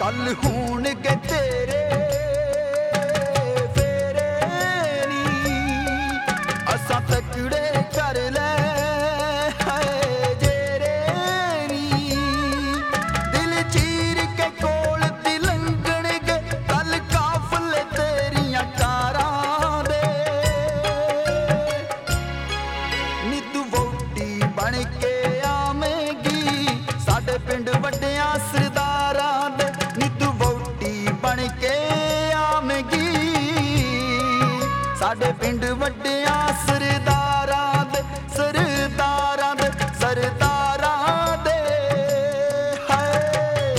कल होणगे तेरे फेरे नी असां तकड़े कर ले जेरे नी दिल चीर के कोल दी लंघणगे कल काफले तेरियां कारां दे नी तू वोटी बन के आवेंगी साडे पिंड वड्डियां सरदारां दे नी तू वोटी बन के आवेंगी साडे पिंड वड्डियां सरदारां दे सरदारां दे सरदारां दे हाय।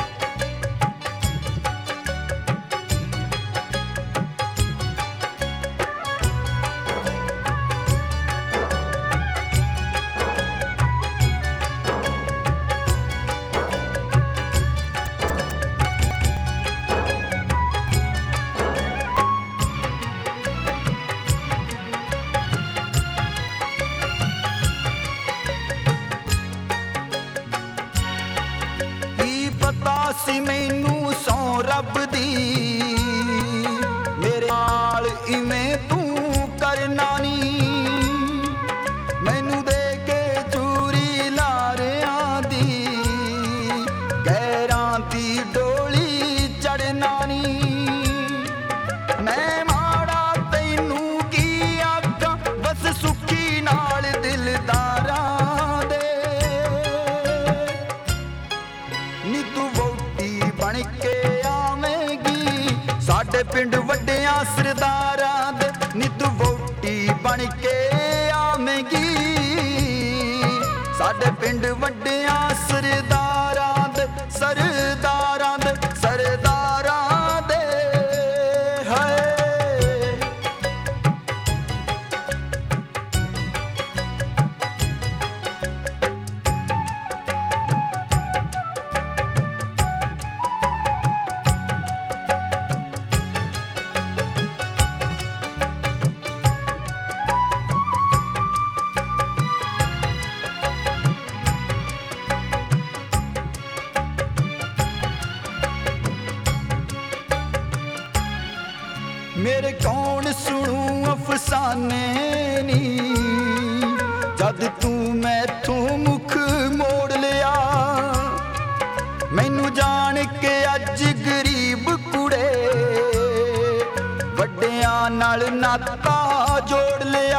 पता सी मैनू सौ रब दी मेरे नाल इवें तू करना नी मैनू दे के चूरी लारियां दी गैरां दी डोली चढ़ना नी मैं माड़ा तैनू की आखां बस सुखी नाल दिलदारां दे नी तू वोटी बन के आवेंगी साडे पिंड वड्डियां सरदारां दे नी तू वोटी बन के आवेंगी साडे पिंड वड्डियां सरदारां दे सरदारां दे सरदारां दे हाय। मेरे कौन सुनू अफसाने नी जद तू मैथों मुख मोड़ लिया मैनू जान के अज गरीब कुड़े वड्डियां नाल नाता जोड़ लिया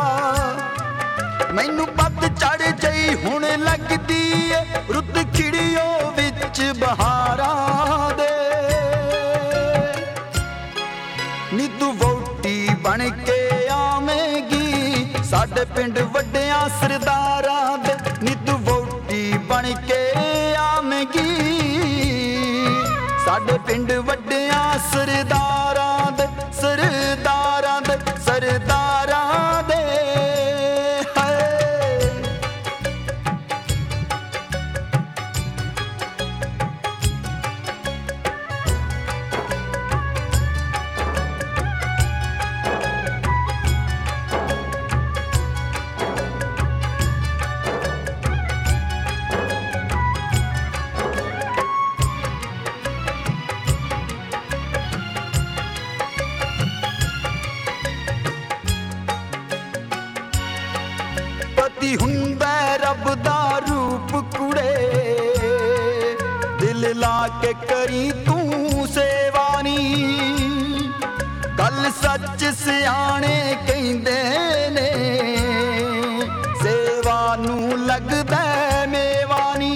मैनू पत चढ़ जई हुण लगदी ए रुत खिड़ियो विच बहारां दे नी तू वोटी बन के आवेंगी साडे पिंड वड्डियां सरदारां दे नी तू वोटी बन के आवेंगी साडे पिंड वड्डियां सरदारां दे सरदारां दे सरदारां दे हाय। पति हुंदा रब दा रूप कुड़े दिल ला के करी तू सेवानी गल सच सियाणे कहिंदे ने सेवा नू लगदा मेवानी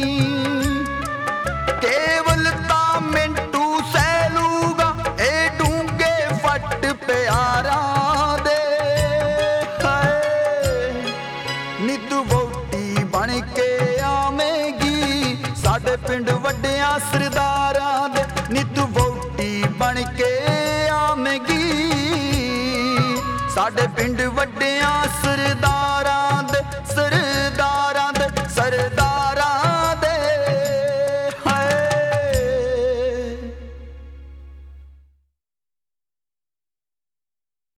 केवल ता मिंटू सैलूगा ए डूंगे फट प्यारा दे हाय। नी तू वोटी बन के आवेंगी साडे पिंड वड्डियां सरदारां दे नी तू वोटी बन के आवेंगी साडे पिंड वड्डियां सरदारां